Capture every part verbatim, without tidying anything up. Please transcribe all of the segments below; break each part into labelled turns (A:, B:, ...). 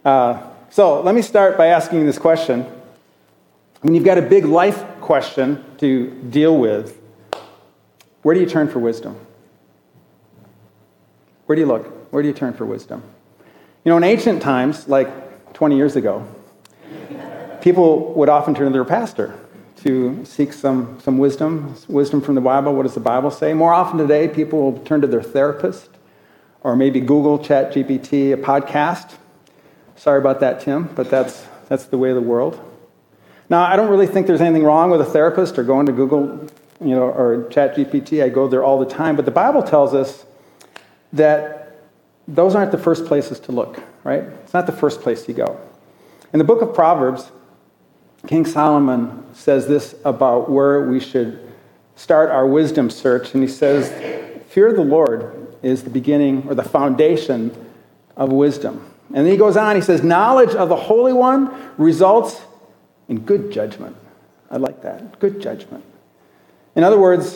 A: Uh, so let me start by asking you this question. When you've got a big life question to deal with, where do you turn for wisdom? Where do you look? Where do you turn for wisdom? You know, in ancient times, like twenty years ago, people would often turn to their pastor to seek some, some wisdom, wisdom from the Bible. What does the Bible say? More often today, people will turn to their therapist or maybe Google, Chat G P T, a podcast. Sorry about that, Tim, but that's that's the way of the world. Now, I don't really think there's anything wrong with a therapist or going to Google, you know, or Chat G P T. I go there all the time, but the Bible tells us that those aren't the first places to look, right? It's not the first place you go. In the book of Proverbs, King Solomon says this about where we should start our wisdom search, and he says, fear of the Lord is the beginning or the foundation of wisdom. And then he goes on, he says, knowledge of the Holy One results in good judgment. I like that, good judgment. In other words,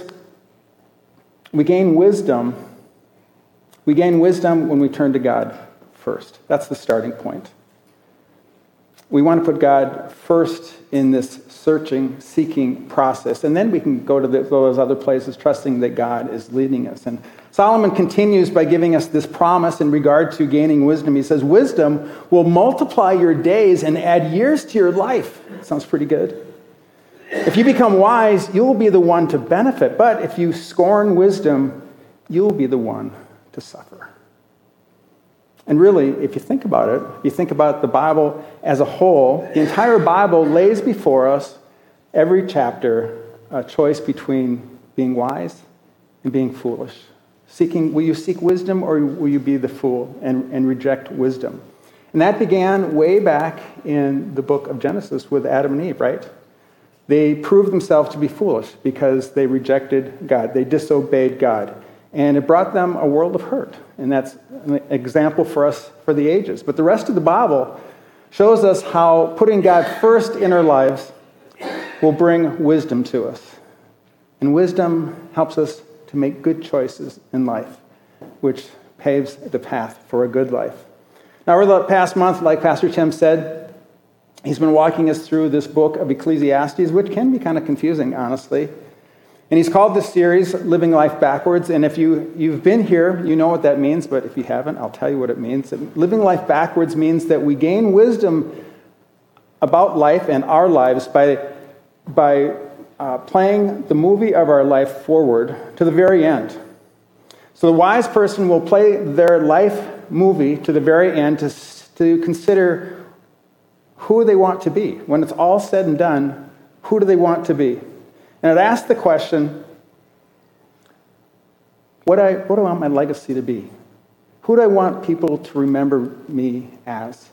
A: we gain wisdom, we gain wisdom when we turn to God first. That's the starting point. We want to put God first in this searching, seeking process, and then we can go to the, those other places trusting that God is leading us. And Solomon continues by giving us this promise in regard to gaining wisdom. He says, wisdom will multiply your days and add years to your life. Sounds pretty good. If you become wise, you will be the one to benefit. But if you scorn wisdom, you will be the one to suffer. And really, if you think about it, you think about the Bible as a whole, the entire Bible lays before us, every chapter, a choice between being wise and being foolish. Seeking, will you seek wisdom or will you be the fool and, and reject wisdom? And that began way back in the book of Genesis with Adam and Eve, right? They proved themselves to be foolish because they rejected God. They disobeyed God. And it brought them a world of hurt. And that's an example for us for the ages. But the rest of the Bible shows us how putting God first in our lives will bring wisdom to us. And wisdom helps us to make good choices in life, which paves the path for a good life. Now, over the past month, like Pastor Tim said, he's been walking us through this book of Ecclesiastes, which can be kind of confusing, honestly. And he's called this series Living Life Backwards. And if you, you've been here, you know what that means. But if you haven't, I'll tell you what it means. Living life backwards means that we gain wisdom about life and our lives by, by uh, playing the movie of our life forward to the very end. So the wise person will play their life movie to the very end to, to consider who they want to be. When it's all said and done, who do they want to be? And it asks the question, what, I, what do I want my legacy to be? Who do I want people to remember me as?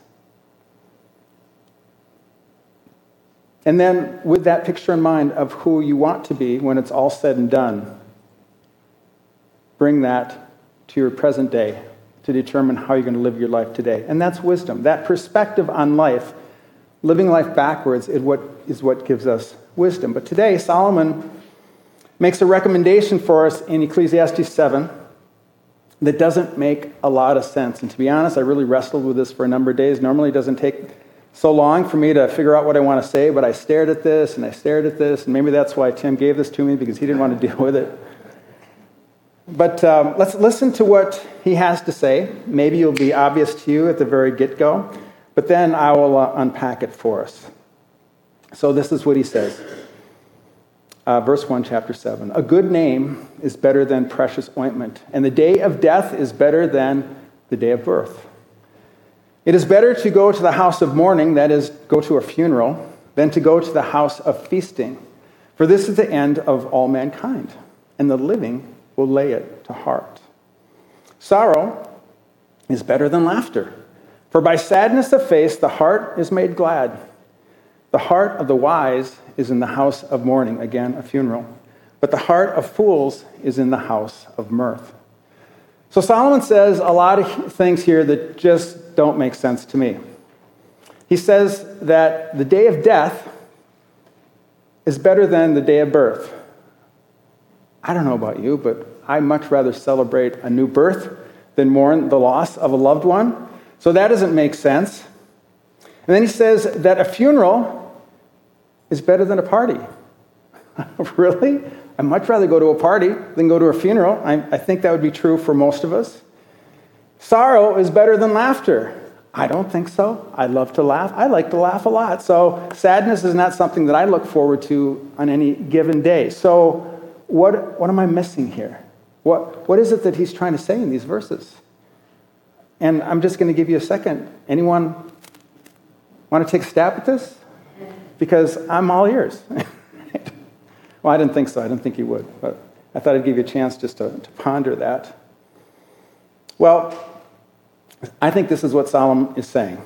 A: And then with that picture in mind of who you want to be when it's all said and done, bring that to your present day to determine how you're going to live your life today. And that's wisdom. That perspective on life, living life backwards, is what, is what gives us wisdom. But today, Solomon makes a recommendation for us in Ecclesiastes seven that doesn't make a lot of sense. And to be honest, I really wrestled with this for a number of days. Normally, it doesn't take so long for me to figure out what I want to say, but I stared at this and I stared at this, and maybe that's why Tim gave this to me, because he didn't want to deal with it. But um, let's listen to what he has to say. Maybe it'll be obvious to you at the very get-go, but then I will uh, unpack it for us. So this is what he says. Uh, verse one, chapter seven. A good name is better than precious ointment, and the day of death is better than the day of birth. It is better to go to the house of mourning, that is, go to a funeral, than to go to the house of feasting. For this is the end of all mankind, and the living will lay it to heart. Sorrow is better than laughter, for by sadness of face the heart is made glad. The heart of the wise is in the house of mourning, again, a funeral. But the heart of fools is in the house of mirth. So Solomon says a lot of things here that just don't make sense to me. He says that the day of death is better than the day of birth. I don't know about you, but I much rather celebrate a new birth than mourn the loss of a loved one. So that doesn't make sense. And then he says that a funeral is better than a party. Really? I'd much rather go to a party than go to a funeral. I, I think that would be true for most of us. Sorrow is better than laughter. I don't think so. I love to laugh. I like to laugh a lot. So sadness is not something that I look forward to on any given day. So what, what am I missing here? What, what is it that he's trying to say in these verses? And I'm just going to give you a second. Anyone want to take a stab at this? Because I'm all ears. Well, I didn't think so. I didn't think you would. But I thought I'd give you a chance just to, to ponder that. Well, I think this is what Solomon is saying.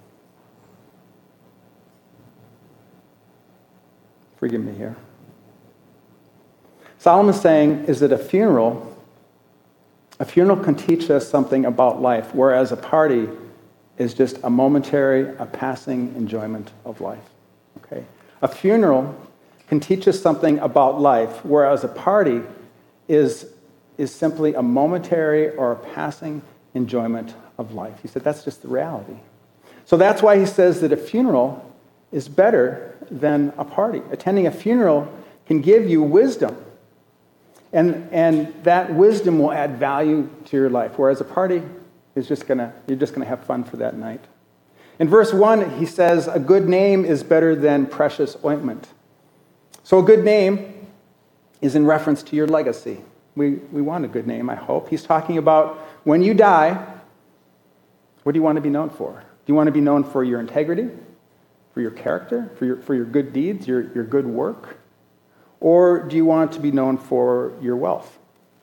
A: Forgive me here. Solomon is saying is that a funeral, a funeral can teach us something about life, whereas a party is just a momentary, a passing enjoyment of life. Okay? A funeral can teach us something about life, whereas a party is, is simply a momentary or a passing enjoyment of life. He said that's just the reality. So that's why he says that a funeral is better than a party. Attending a funeral can give you wisdom, and, and that wisdom will add value to your life, whereas a party is just gonna, you're just gonna have fun for that night. In verse one, he says, a good name is better than precious ointment. So a good name is in reference to your legacy. We, we want a good name, I hope. He's talking about when you die, what do you want to be known for? Do you want to be known for your integrity, for your character, for your, for your good deeds, your, your good work? Or do you want to be known for your wealth?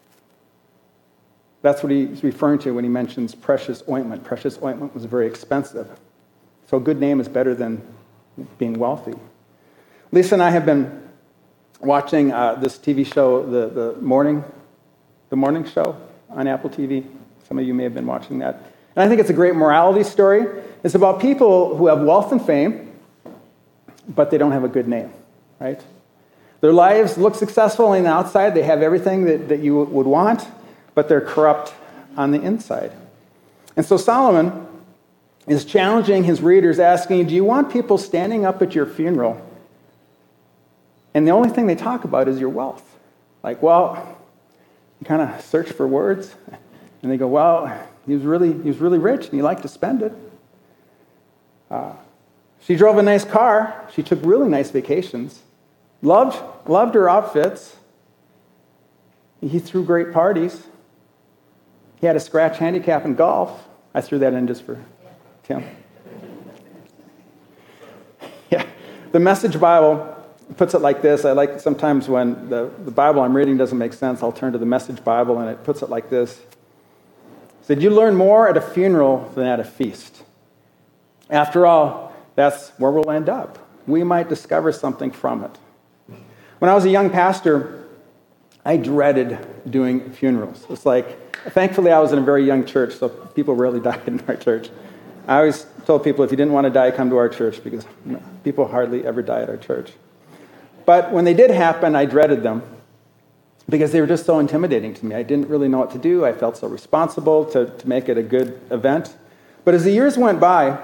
A: That's what he's referring to when he mentions precious ointment. Precious ointment was very expensive. So a good name is better than being wealthy. Lisa and I have been watching uh, this T V show, the, the morning, the morning show on Apple T V. Some of you may have been watching that. And I think it's a great morality story. It's about people who have wealth and fame, but they don't have a good name, right? Their lives look successful on the outside. They have everything that, that you would want, but they're corrupt on the inside. And so Solomon is challenging his readers, asking, do you want people standing up at your funeral and the only thing they talk about is your wealth? Like, well, you kind of search for words, and they go, well, he was really, he was really rich, and he liked to spend it. Uh, she drove a nice car. She took really nice vacations. Loved, loved her outfits. He threw great parties. He had a scratch handicap in golf. I threw that in just for Tim. Yeah, the Message Bible puts it like this. I like sometimes when the, the Bible I'm reading doesn't make sense, I'll turn to the Message Bible, and it puts it like this. It said, you learn more at a funeral than at a feast. After all, that's where we'll end up. We might discover something from it. When I was a young pastor, I dreaded doing funerals. It's like, thankfully I was in a very young church, so people rarely died in our church. I always told people, if you didn't want to die, come to our church, because people hardly ever die at our church. But when they did happen, I dreaded them because they were just so intimidating to me. I didn't really know what to do. I felt so responsible to, to make it a good event. But as the years went by,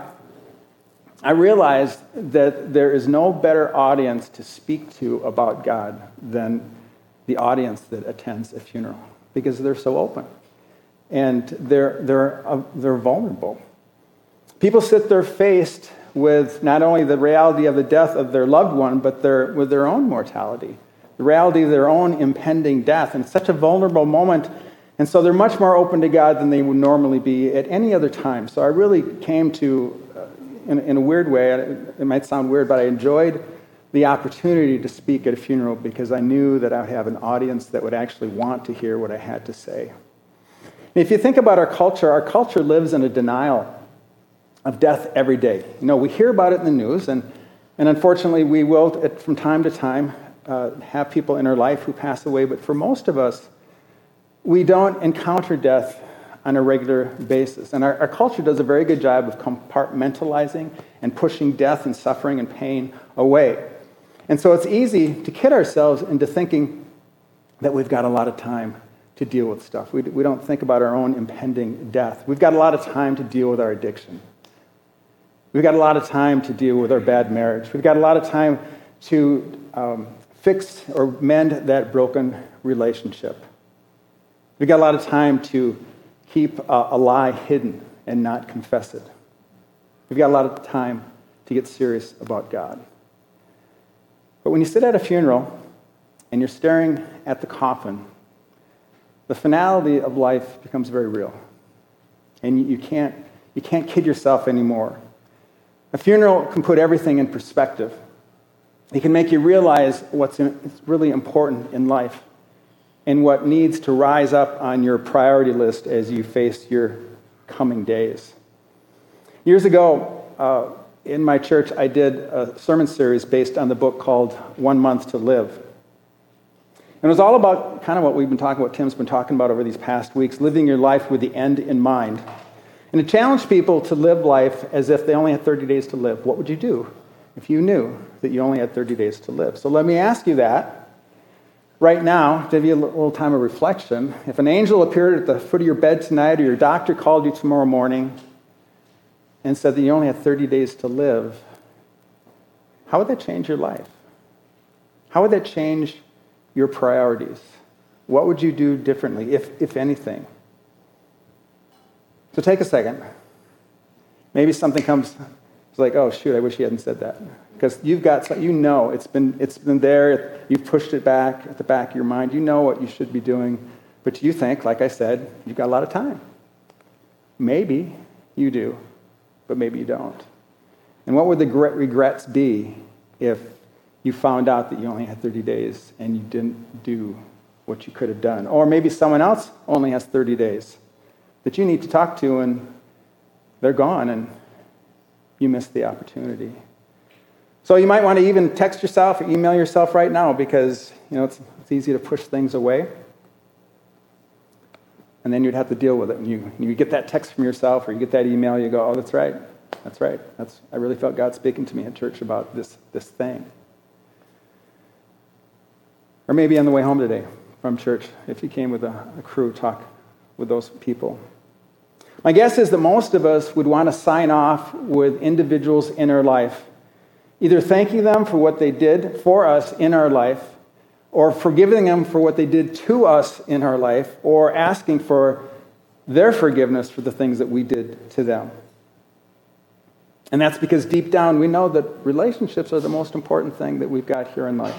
A: I realized that there is no better audience to speak to about God than the audience that attends a funeral, because they're so open and they're, they're, uh, they're vulnerable. People sit there faced with not only the reality of the death of their loved one, but their, with their own mortality, the reality of their own impending death. And it's such a vulnerable moment. And so they're much more open to God than they would normally be at any other time. So I really came to, uh, in, in a weird way, it might sound weird, but I enjoyed the opportunity to speak at a funeral because I knew that I would have an audience that would actually want to hear what I had to say. And if you think about our culture, our culture lives in a denial of death every day. You know, we hear about it in the news, and, and unfortunately we will, from time to time, uh, have people in our life who pass away, but for most of us, we don't encounter death on a regular basis. And our, our culture does a very good job of compartmentalizing and pushing death and suffering and pain away. And so it's easy to kid ourselves into thinking that we've got a lot of time to deal with stuff. We, we don't think about our own impending death. We've got a lot of time to deal with our addiction. We've got a lot of time to deal with our bad marriage. We've got a lot of time to um, fix or mend that broken relationship. We've got a lot of time to keep a, a lie hidden and not confess it. We've got a lot of time to get serious about God. But when you sit at a funeral and you're staring at the coffin, the finality of life becomes very real. And you, you can't, you can't kid yourself anymore. A funeral can put everything in perspective. It can make you realize what's really important in life and what needs to rise up on your priority list as you face your coming days. Years ago, uh, in my church, I did a sermon series based on the book called One Month to Live. And it was all about kind of what we've been talking about, Tim's been talking about over these past weeks, living your life with the end in mind. And it challenged people to live life as if they only had thirty days to live. What would you do if you knew that you only had thirty days to live? So let me ask you that. Right now, to give you a little time of reflection, if an angel appeared at the foot of your bed tonight or your doctor called you tomorrow morning and said that you only had thirty days to live, how would that change your life? How would that change your priorities? What would you do differently, if, if anything? So take a second. Maybe something comes, it's like, oh, shoot, I wish he hadn't said that. Because you've got, you know, it's been, it's been there, you've pushed it back at the back of your mind, you know what you should be doing, but you think, like I said, you've got a lot of time. Maybe you do, but maybe you don't. And what would the regrets be if you found out that you only had thirty days and you didn't do what you could have done? Or maybe someone else only has thirty days that you need to talk to and they're gone and you missed the opportunity. So you might want to even text yourself or email yourself right now because, you know, it's, it's easy to push things away. And then you'd have to deal with it. And you, you get that text from yourself or you get that email, you go, oh, that's right. That's right. That's, I really felt God speaking to me at church about this, this thing. Or maybe on the way home today from church, if you came with a, a crew, talk with those people. My guess is that most of us would want to sign off with individuals in our life, either thanking them for what they did for us in our life, or forgiving them for what they did to us in our life, or asking for their forgiveness for the things that we did to them. And that's because deep down we know that relationships are the most important thing that we've got here in life.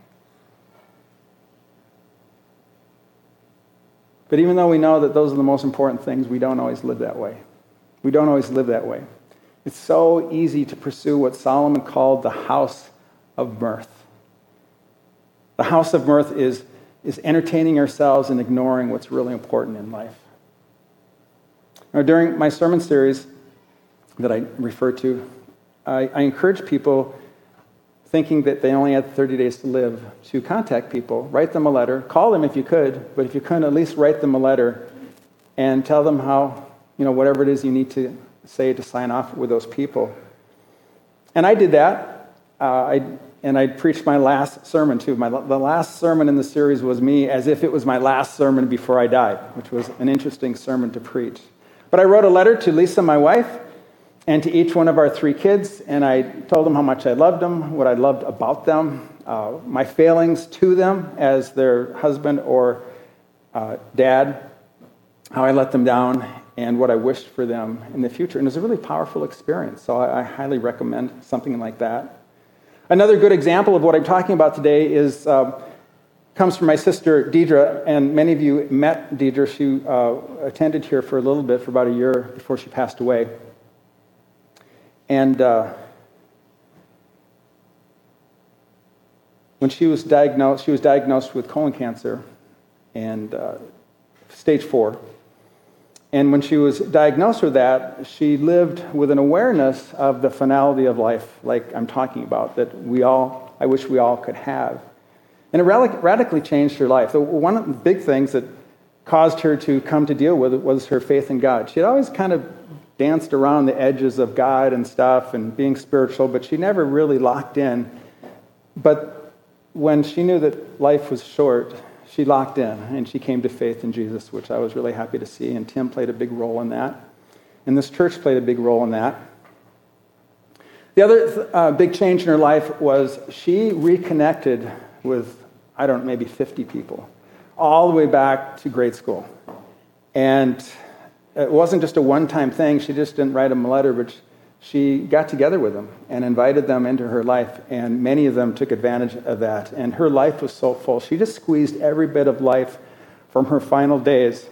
A: But even though we know that those are the most important things, we don't always live that way. We don't always live that way. It's so easy to pursue what Solomon called the house of mirth. The house of mirth is, is entertaining ourselves and ignoring what's really important in life. Now, during my sermon series that I refer to, I, I encourage people thinking that they only had thirty days to live to contact people, write them a letter, call them if you could, but if you couldn't, at least write them a letter and tell them how, you know, whatever it is you need to say to sign off with those people. And I did that, uh, I, and I preached my last sermon too. My, the last sermon in the series was me as if it was my last sermon before I died, which was an interesting sermon to preach. But I wrote a letter to Lisa, my wife, and to each one of our three kids, and I told them how much I loved them, what I loved about them, uh, my failings to them as their husband or uh, dad, how I let them down, and what I wished for them in the future. And it was a really powerful experience, so I, I highly recommend something like that. Another good example of what I'm talking about today is uh, comes from my sister, Deidre, and many of you met Deidre. She uh, attended here for a little bit, for about a year before she passed away. And uh, when she was diagnosed, she was diagnosed with colon cancer, and uh, stage four. And when she was diagnosed with that, she lived with an awareness of the finality of life, like I'm talking about, that we all, I wish we all could have. And it radically changed her life. So one of the big things that caused her to come to deal with it was her faith in God. She had always kind of danced around the edges of God and stuff and being spiritual, but she never really locked in. But when she knew that life was short, she locked in and she came to faith in Jesus, which I was really happy to see, and Tim played a big role in that. And this church played a big role in that. The other uh, big change in her life was she reconnected with, I don't know, maybe fifty people, all the way back to grade school. And it wasn't just a one-time thing. She just didn't write them a letter, but she got together with them and invited them into her life, and many of them took advantage of that. And her life was so full. She just squeezed every bit of life from her final days.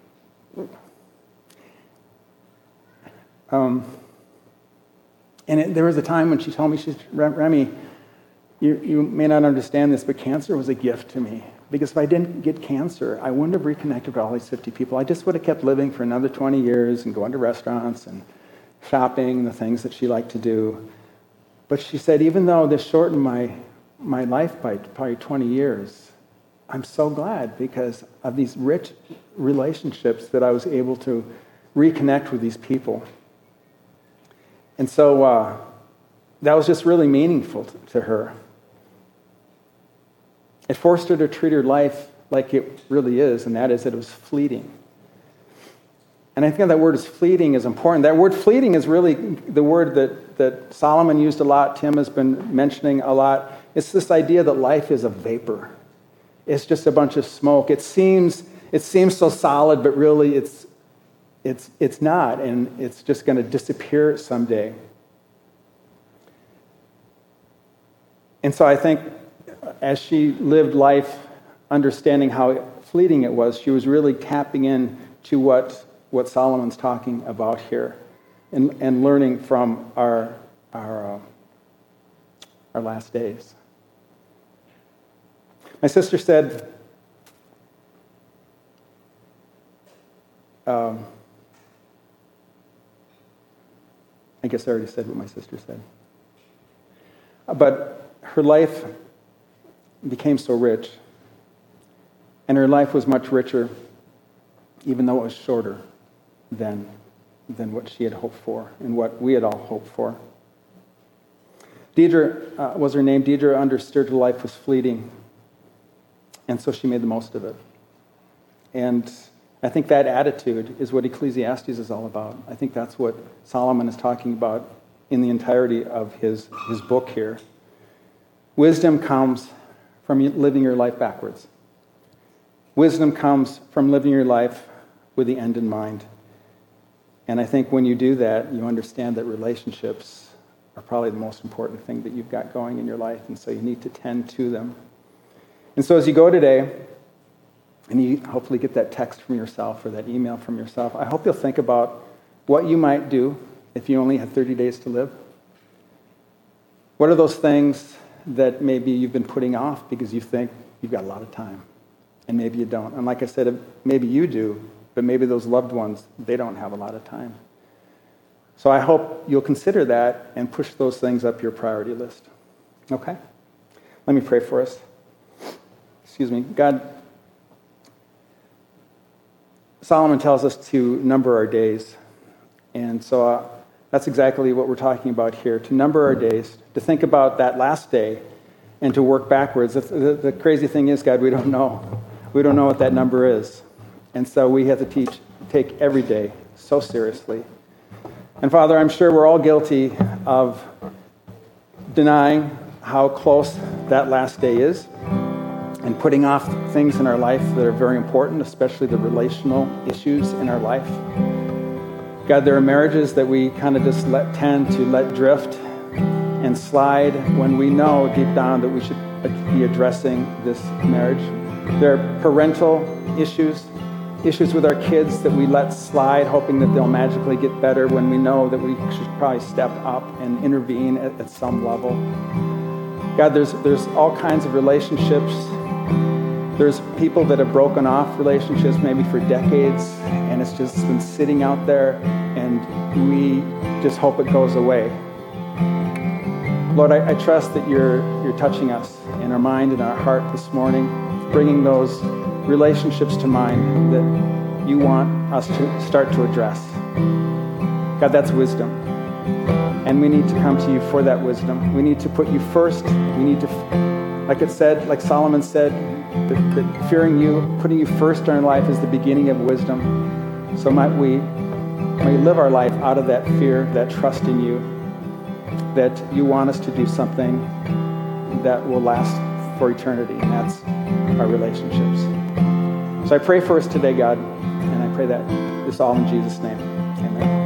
A: Um, and it, there was a time when she told me, she said, Remy, you, you may not understand this, but cancer was a gift to me. Because if I didn't get cancer, I wouldn't have reconnected with all these fifty people. I just would have kept living for another twenty years and going to restaurants and shopping, the things that she liked to do. But she said, even though this shortened my, my life by probably twenty years, I'm so glad because of these rich relationships that I was able to reconnect with these people. And so uh, that was just really meaningful to, to her. It forced her to treat her life like it really is, and that is that it was fleeting. And I think that word is fleeting is important. That word fleeting is really the word that, that Solomon used a lot, Tim has been mentioning a lot. It's this idea that life is a vapor. It's just a bunch of smoke. It seems it seems so solid, but really it's it's it's not, and it's just going to disappear someday. And so I think as she lived life understanding how fleeting it was, she was really tapping in to what, what Solomon's talking about here and, and learning from our, our, uh, our last days. My sister said, um, I guess I already said what my sister said. But her life became so rich, and her life was much richer, even though it was shorter than, than what she had hoped for and what we had all hoped for. Deidre uh, was her name. Deidre understood her life was fleeting, and so she made the most of it. And I think that attitude is what Ecclesiastes is all about. I think that's what Solomon is talking about in the entirety of his, his book here. Wisdom comes from living your life backwards. Wisdom comes from living your life with the end in mind. And I think when you do that, you understand that relationships are probably the most important thing that you've got going in your life, and so you need to tend to them. And so as you go today, and you hopefully get that text from yourself or that email from yourself, I hope you'll think about what you might do if you only had thirty days to live. What are those things that maybe you've been putting off because you think you've got a lot of time, and maybe you don't? And like I said, maybe you do, but maybe those loved ones, they don't have a lot of time. So I hope you'll consider that and push those things up your priority list. Okay? Let me pray for us. Excuse me. God, Solomon tells us to number our days. And so uh, that's exactly what we're talking about here, to number our days, to think about that last day, and to work backwards. The, the, the crazy thing is, God, we don't know. We don't know what that number is. And so we have to teach, take every day so seriously. And Father, I'm sure we're all guilty of denying how close that last day is and putting off things in our life that are very important, especially the relational issues in our life. God, there are marriages that we kind of just let tend to let drift and slide when we know deep down that we should be addressing this marriage. There are parental issues, issues with our kids that we let slide, hoping that they'll magically get better when we know that we should probably step up and intervene at, at some level. God, there's there's all kinds of relationships. There's people that have broken off relationships maybe for decades, and it's just been sitting out there, and we just hope it goes away. Lord, I, I trust that you're you're touching us in our mind and our heart this morning, bringing those relationships to mind that you want us to start to address. God, that's wisdom. And we need to come to you for that wisdom. We need to put you first. We need to, like it said, like Solomon said, that, that fearing you, putting you first in our life is the beginning of wisdom. So might we, might we live our life out of that fear, that trust in you. that you want us to do something that will last for eternity, and that's our relationships. So I pray for us today, God, and I pray that this all in Jesus' name. Amen.